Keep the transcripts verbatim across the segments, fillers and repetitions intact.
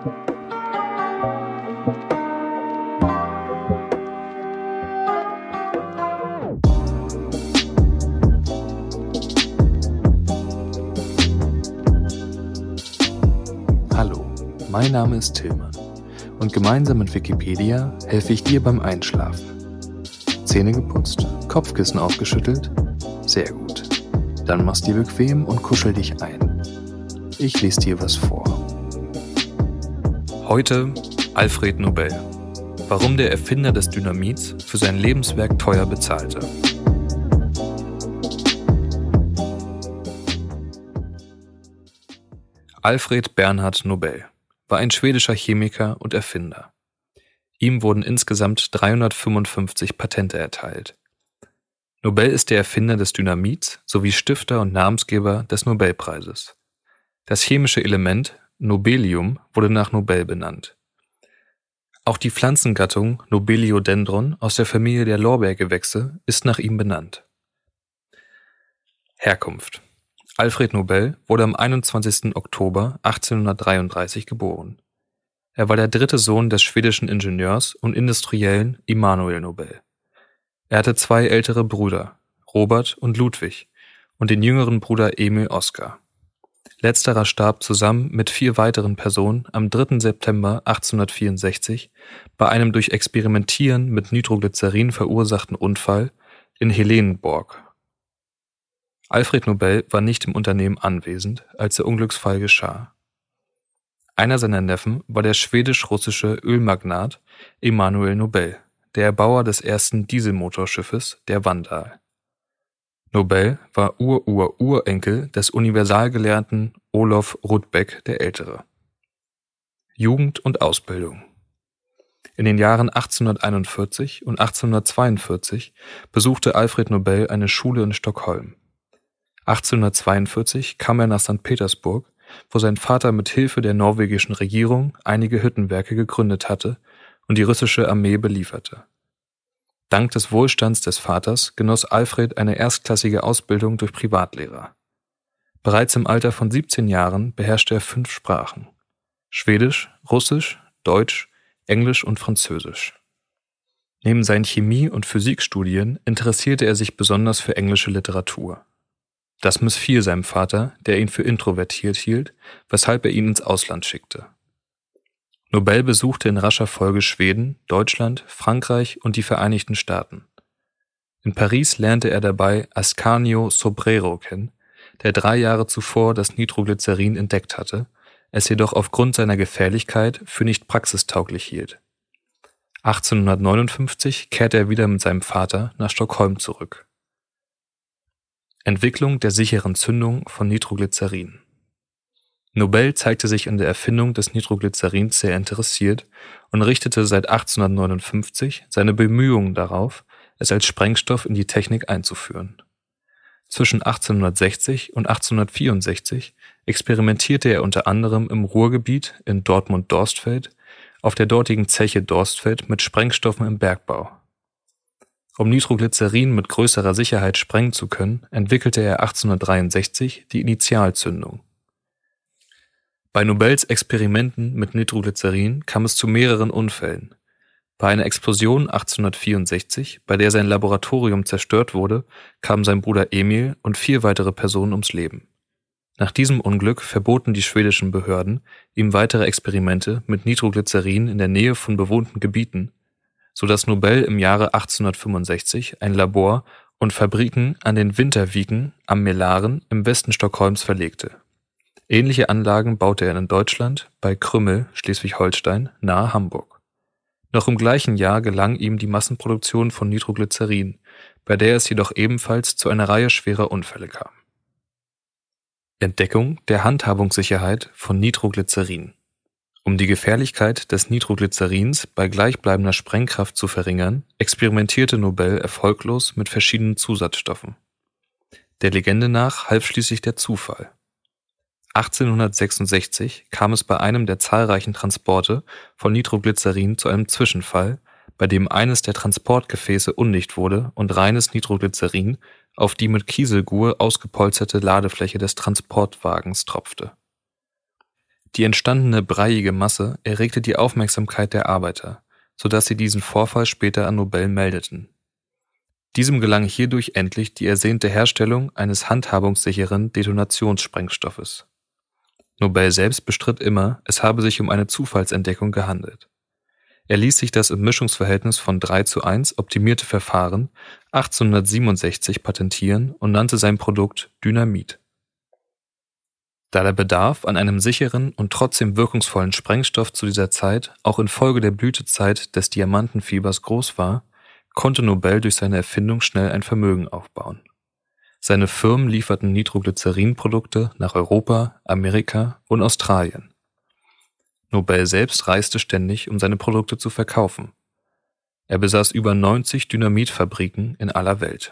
Hallo, mein Name ist Tillmann und gemeinsam mit Wikipedia helfe ich dir beim Einschlafen. Zähne geputzt, Kopfkissen aufgeschüttelt? Sehr gut. Dann mach's dir bequem und kuschel dich ein. Ich lese dir was vor. Heute Alfred Nobel. Warum der Erfinder des Dynamits für sein Lebenswerk teuer bezahlte. Alfred Bernhard Nobel war ein schwedischer Chemiker und Erfinder. Ihm wurden insgesamt dreihundertfünfundfünfzig Patente erteilt. Nobel ist der Erfinder des Dynamits sowie Stifter und Namensgeber des Nobelpreises. Das chemische Element Nobelium wurde nach Nobel benannt. Auch die Pflanzengattung Nobeliodendron aus der Familie der Lorbeergewächse ist nach ihm benannt. Herkunft: Alfred Nobel wurde am einundzwanzigsten Oktober achtzehnhundertdreiunddreißig geboren. Er war der dritte Sohn des schwedischen Ingenieurs und Industriellen Immanuel Nobel. Er hatte zwei ältere Brüder, Robert und Ludwig, und den jüngeren Bruder Emil Oskar. Letzterer starb zusammen mit vier weiteren Personen am dritten September achtzehnhundertvierundsechzig bei einem durch Experimentieren mit Nitroglycerin verursachten Unfall in Helenenborg. Alfred Nobel war nicht im Unternehmen anwesend, als der Unglücksfall geschah. Einer seiner Neffen war der schwedisch-russische Ölmagnat Emanuel Nobel, der Erbauer des ersten Dieselmotorschiffes, der Vandal. Nobel war Ur-Ur-Urenkel des Universalgelehrten Olof Rudbeck der Ältere. Jugend und Ausbildung: In den Jahren achtzehnhunderteinundvierzig und achtzehnhundertzweiundvierzig besuchte Alfred Nobel eine Schule in Stockholm. achtzehnhundertzweiundvierzig kam er nach Sankt Petersburg, wo sein Vater mit Hilfe der norwegischen Regierung einige Hüttenwerke gegründet hatte und die russische Armee belieferte. Dank des Wohlstands des Vaters genoss Alfred eine erstklassige Ausbildung durch Privatlehrer. Bereits im Alter von siebzehn Jahren beherrschte er fünf Sprachen: Schwedisch, Russisch, Deutsch, Englisch und Französisch. Neben seinen Chemie- und Physikstudien interessierte er sich besonders für englische Literatur. Das missfiel seinem Vater, der ihn für introvertiert hielt, weshalb er ihn ins Ausland schickte. Nobel besuchte in rascher Folge Schweden, Deutschland, Frankreich und die Vereinigten Staaten. In Paris lernte er dabei Ascanio Sobrero kennen, der drei Jahre zuvor das Nitroglycerin entdeckt hatte, es jedoch aufgrund seiner Gefährlichkeit für nicht praxistauglich hielt. achtzehnhundertneunundfünfzig kehrte er wieder mit seinem Vater nach Stockholm zurück. Entwicklung der sicheren Zündung von Nitroglycerin. Nobel zeigte sich an der Erfindung des Nitroglycerins sehr interessiert und richtete seit achtzehnhundertneunundfünfzig seine Bemühungen darauf, es als Sprengstoff in die Technik einzuführen. Zwischen achtzehnhundertsechzig und achtzehnhundertvierundsechzig experimentierte er unter anderem im Ruhrgebiet in Dortmund-Dorstfeld, auf der dortigen Zeche Dorstfeld mit Sprengstoffen im Bergbau. Um Nitroglycerin mit größerer Sicherheit sprengen zu können, entwickelte er achtzehnhundertdreiundsechzig die Initialzündung. Bei Nobels Experimenten mit Nitroglycerin kam es zu mehreren Unfällen. Bei einer Explosion achtzehnhundertvierundsechzig, bei der sein Laboratorium zerstört wurde, kamen sein Bruder Emil und vier weitere Personen ums Leben. Nach diesem Unglück verboten die schwedischen Behörden ihm weitere Experimente mit Nitroglycerin in der Nähe von bewohnten Gebieten, sodass Nobel im Jahre achtzehnhundertfünfundsechzig ein Labor und Fabriken an den Winterviken am Mälaren im Westen Stockholms verlegte. Ähnliche Anlagen baute er in Deutschland, bei Krümmel, Schleswig-Holstein, nahe Hamburg. Noch im gleichen Jahr gelang ihm die Massenproduktion von Nitroglycerin, bei der es jedoch ebenfalls zu einer Reihe schwerer Unfälle kam. Entdeckung der Handhabungssicherheit von Nitroglycerin. Um die Gefährlichkeit des Nitroglycerins bei gleichbleibender Sprengkraft zu verringern, experimentierte Nobel erfolglos mit verschiedenen Zusatzstoffen. Der Legende nach half schließlich der Zufall. achtzehnhundertsechsundsechzig kam es bei einem der zahlreichen Transporte von Nitroglycerin zu einem Zwischenfall, bei dem eines der Transportgefäße undicht wurde und reines Nitroglycerin auf die mit Kieselgur ausgepolsterte Ladefläche des Transportwagens tropfte. Die entstandene breiige Masse erregte die Aufmerksamkeit der Arbeiter, sodass sie diesen Vorfall später an Nobel meldeten. Diesem gelang hierdurch endlich die ersehnte Herstellung eines handhabungssicheren Detonationssprengstoffes. Nobel selbst bestritt immer, es habe sich um eine Zufallsentdeckung gehandelt. Er ließ sich das im Mischungsverhältnis von drei zu eins optimierte Verfahren achtzehnhundertsiebenundsechzig patentieren und nannte sein Produkt Dynamit. Da der Bedarf an einem sicheren und trotzdem wirkungsvollen Sprengstoff zu dieser Zeit auch infolge der Blütezeit des Diamantenfiebers groß war, konnte Nobel durch seine Erfindung schnell ein Vermögen aufbauen. Seine Firmen lieferten Nitroglycerin-Produkte nach Europa, Amerika und Australien. Nobel selbst reiste ständig, um seine Produkte zu verkaufen. Er besaß über neunzig Dynamitfabriken in aller Welt.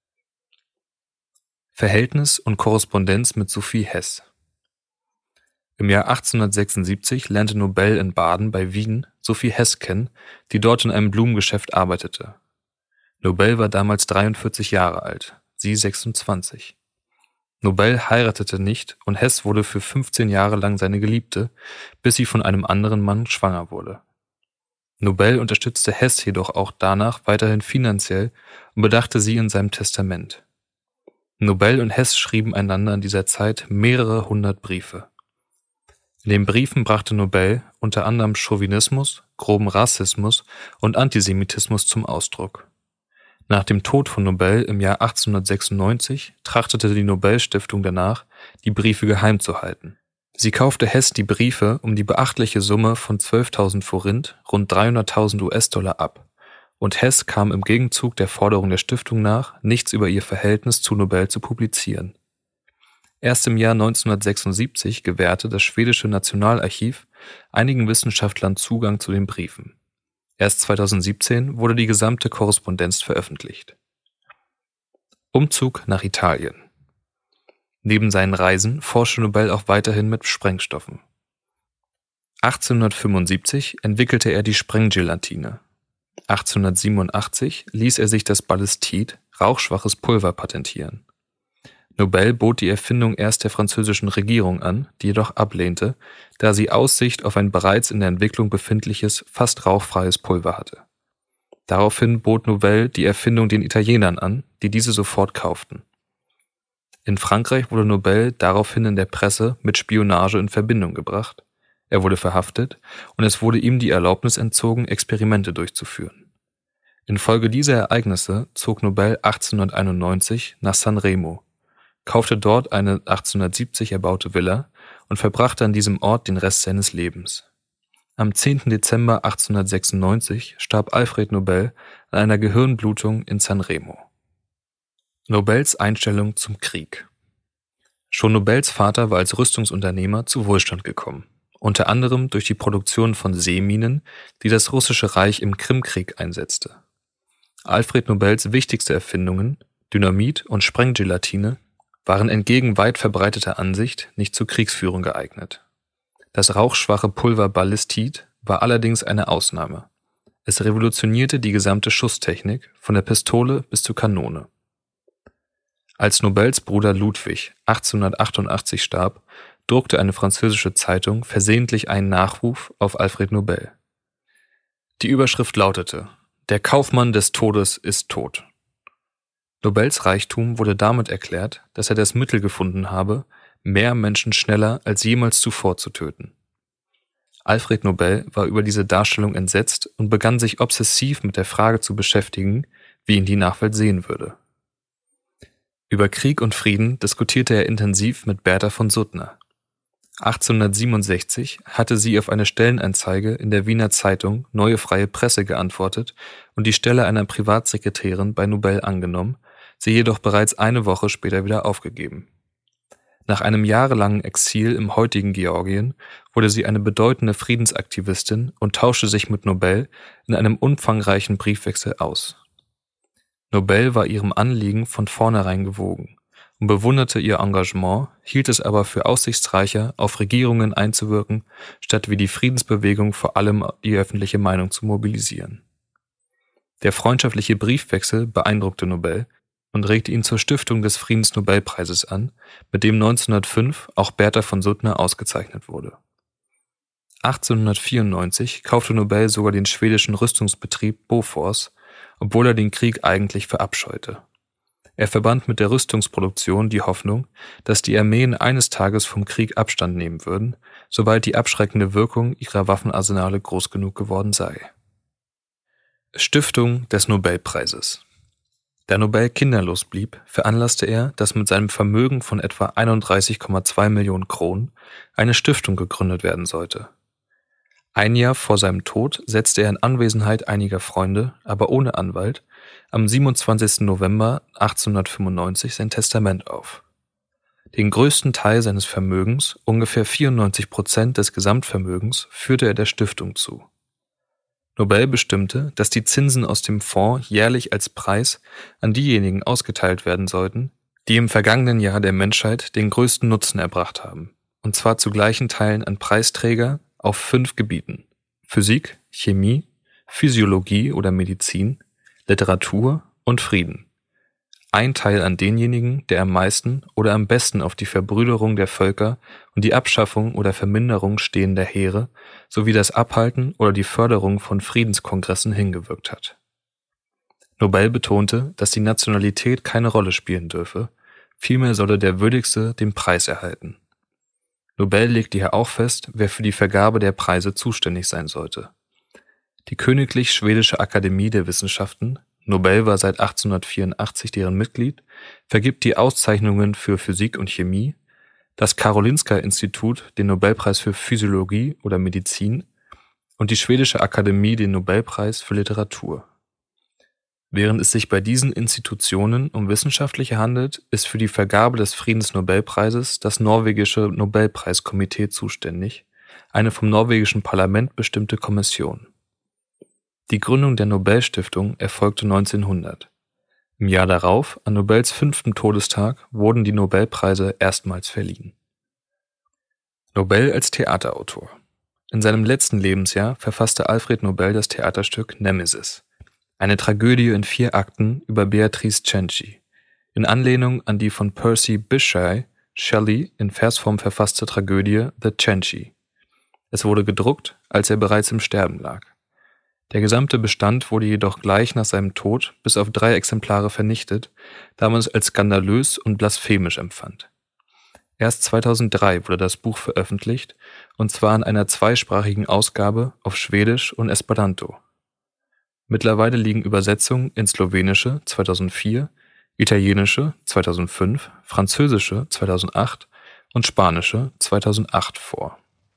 Verhältnis und Korrespondenz mit Sophie Hess. Im Jahr achtzehnhundertsechsundsiebzig lernte Nobel in Baden bei Wien Sophie Hess kennen, die dort in einem Blumengeschäft arbeitete. Nobel war damals dreiundvierzig Jahre alt, sie sechsundzwanzig. Nobel heiratete nicht und Hess wurde für fünfzehn Jahre lang seine Geliebte, bis sie von einem anderen Mann schwanger wurde. Nobel unterstützte Hess jedoch auch danach weiterhin finanziell und bedachte sie in seinem Testament. Nobel und Hess schrieben einander in dieser Zeit mehrere hundert Briefe. In den Briefen brachte Nobel unter anderem Chauvinismus, groben Rassismus und Antisemitismus zum Ausdruck. Nach dem Tod von Nobel im Jahr achtzehnhundertsechsundneunzig trachtete die Nobel-Stiftung danach, die Briefe geheim zu halten. Sie kaufte Hess die Briefe um die beachtliche Summe von zwölftausend Forint, rund dreihunderttausend U S-Dollar ab, und Hess kam im Gegenzug der Forderung der Stiftung nach, nichts über ihr Verhältnis zu Nobel zu publizieren. Erst im Jahr neunzehnhundertsechsundsiebzig gewährte das schwedische Nationalarchiv einigen Wissenschaftlern Zugang zu den Briefen. Erst zweitausendsiebzehn wurde die gesamte Korrespondenz veröffentlicht. Umzug nach Italien. Neben seinen Reisen forschte Nobel auch weiterhin mit Sprengstoffen. achtzehnhundertfünfundsiebzig entwickelte er die Sprenggelatine. achtzehnhundertsiebenundachtzig ließ er sich das Ballistid, rauchschwaches Pulver, patentieren. Nobel bot die Erfindung erst der französischen Regierung an, die jedoch ablehnte, da sie Aussicht auf ein bereits in der Entwicklung befindliches, fast rauchfreies Pulver hatte. Daraufhin bot Nobel die Erfindung den Italienern an, die diese sofort kauften. In Frankreich wurde Nobel daraufhin in der Presse mit Spionage in Verbindung gebracht. Er wurde verhaftet und es wurde ihm die Erlaubnis entzogen, Experimente durchzuführen. Infolge dieser Ereignisse zog Nobel achtzehnhunderteinundneunzig nach Sanremo, kaufte dort eine achtzehnhundertsiebzig erbaute Villa und verbrachte an diesem Ort den Rest seines Lebens. Am zehnten Dezember achtzehnhundertsechsundneunzig starb Alfred Nobel an einer Gehirnblutung in Sanremo. Nobels Einstellung zum Krieg. Schon Nobels Vater war als Rüstungsunternehmer zu Wohlstand gekommen, unter anderem durch die Produktion von Seeminen, die das russische Reich im Krimkrieg einsetzte. Alfred Nobels wichtigste Erfindungen, Dynamit und Sprenggelatine, waren entgegen weit verbreiteter Ansicht nicht zur Kriegsführung geeignet. Das rauchschwache Pulver Ballistid war allerdings eine Ausnahme. Es revolutionierte die gesamte Schusstechnik, von der Pistole bis zur Kanone. Als Nobels Bruder Ludwig achtzehnhundertachtundachtzig starb, druckte eine französische Zeitung versehentlich einen Nachruf auf Alfred Nobel. Die Überschrift lautete: »Der Kaufmann des Todes ist tot.« Nobels Reichtum wurde damit erklärt, dass er das Mittel gefunden habe, mehr Menschen schneller als jemals zuvor zu töten. Alfred Nobel war über diese Darstellung entsetzt und begann sich obsessiv mit der Frage zu beschäftigen, wie ihn die Nachwelt sehen würde. Über Krieg und Frieden diskutierte er intensiv mit Bertha von Suttner. achtzehnhundertsiebenundsechzig hatte sie auf eine Stellenanzeige in der Wiener Zeitung Neue Freie Presse geantwortet und die Stelle einer Privatsekretärin bei Nobel angenommen, sie jedoch bereits eine Woche später wieder aufgegeben. Nach einem jahrelangen Exil im heutigen Georgien wurde sie eine bedeutende Friedensaktivistin und tauschte sich mit Nobel in einem umfangreichen Briefwechsel aus. Nobel war ihrem Anliegen von vornherein gewogen und bewunderte ihr Engagement, hielt es aber für aussichtsreicher, auf Regierungen einzuwirken, statt wie die Friedensbewegung vor allem die öffentliche Meinung zu mobilisieren. Der freundschaftliche Briefwechsel beeindruckte Nobel und regte ihn zur Stiftung des Friedensnobelpreises an, mit dem neunzehnhundertfünf auch Bertha von Suttner ausgezeichnet wurde. achtzehnhundertvierundneunzig kaufte Nobel sogar den schwedischen Rüstungsbetrieb Bofors, obwohl er den Krieg eigentlich verabscheute. Er verband mit der Rüstungsproduktion die Hoffnung, dass die Armeen eines Tages vom Krieg Abstand nehmen würden, sobald die abschreckende Wirkung ihrer Waffenarsenale groß genug geworden sei. Stiftung des Nobelpreises. Da Nobel kinderlos blieb, veranlasste er, dass mit seinem Vermögen von etwa einunddreißig Komma zwei Millionen Kronen eine Stiftung gegründet werden sollte. Ein Jahr vor seinem Tod setzte er in Anwesenheit einiger Freunde, aber ohne Anwalt, am siebenundzwanzigsten November achtzehnhundertfünfundneunzig sein Testament auf. Den größten Teil seines Vermögens, ungefähr vierundneunzig Prozent des Gesamtvermögens, führte er der Stiftung zu. Nobel bestimmte, dass die Zinsen aus dem Fonds jährlich als Preis an diejenigen ausgeteilt werden sollten, die im vergangenen Jahr der Menschheit den größten Nutzen erbracht haben, und zwar zu gleichen Teilen an Preisträger auf fünf Gebieten: Physik, Chemie, Physiologie oder Medizin, Literatur und Frieden. Ein Teil an denjenigen, der am meisten oder am besten auf die Verbrüderung der Völker und die Abschaffung oder Verminderung stehender Heere sowie das Abhalten oder die Förderung von Friedenskongressen hingewirkt hat. Nobel betonte, dass die Nationalität keine Rolle spielen dürfe, vielmehr solle der Würdigste den Preis erhalten. Nobel legte hier auch fest, wer für die Vergabe der Preise zuständig sein sollte. Die Königlich Schwedische Akademie der Wissenschaften, Nobel war seit achtzehnhundertvierundachtzig deren Mitglied, vergibt die Auszeichnungen für Physik und Chemie, das Karolinska-Institut den Nobelpreis für Physiologie oder Medizin und die Schwedische Akademie den Nobelpreis für Literatur. Während es sich bei diesen Institutionen um wissenschaftliche handelt, ist für die Vergabe des Friedensnobelpreises das norwegische Nobelpreiskomitee zuständig, eine vom norwegischen Parlament bestimmte Kommission. Die Gründung der Nobelstiftung erfolgte neunzehnhundert. Im Jahr darauf, an Nobels fünftem Todestag, wurden die Nobelpreise erstmals verliehen. Nobel als Theaterautor. In seinem letzten Lebensjahr verfasste Alfred Nobel das Theaterstück Nemesis, eine Tragödie in vier Akten über Beatrice Cenci, in Anlehnung an die von Percy Bysshe Shelley in Versform verfasste Tragödie The Cenci. Es wurde gedruckt, als er bereits im Sterben lag. Der gesamte Bestand wurde jedoch gleich nach seinem Tod bis auf drei Exemplare vernichtet, da man es als skandalös und blasphemisch empfand. Erst zweitausenddrei wurde das Buch veröffentlicht, und zwar in einer zweisprachigen Ausgabe auf Schwedisch und Esperanto. Mittlerweile liegen Übersetzungen ins Slowenische zweitausendvier, Italienische zweitausendfünf, Französische zweitausendacht und Spanische zweitausendacht vor.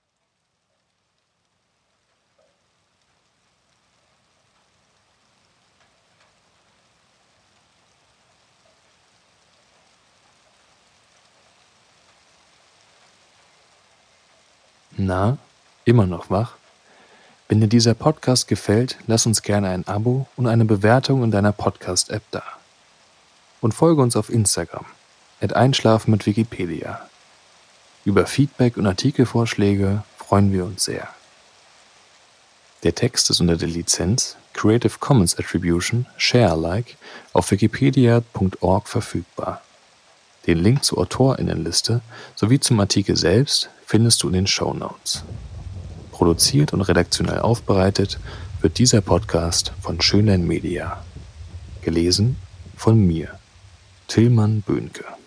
Na, immer noch wach? Wenn dir dieser Podcast gefällt, lass uns gerne ein Abo und eine Bewertung in deiner Podcast-App da. Und folge uns auf Instagram, at einschlafen mit Wikipedia. Über Feedback und Artikelvorschläge freuen wir uns sehr. Der Text ist unter der Lizenz Creative Commons Attribution Share Alike auf wikipedia punkt org verfügbar. Den Link zur AutorInnenliste sowie zum Artikel selbst findest du in den Shownotes. Produziert und redaktionell aufbereitet wird dieser Podcast von Schönlein Media. Gelesen von mir, Tillmann Böhnke.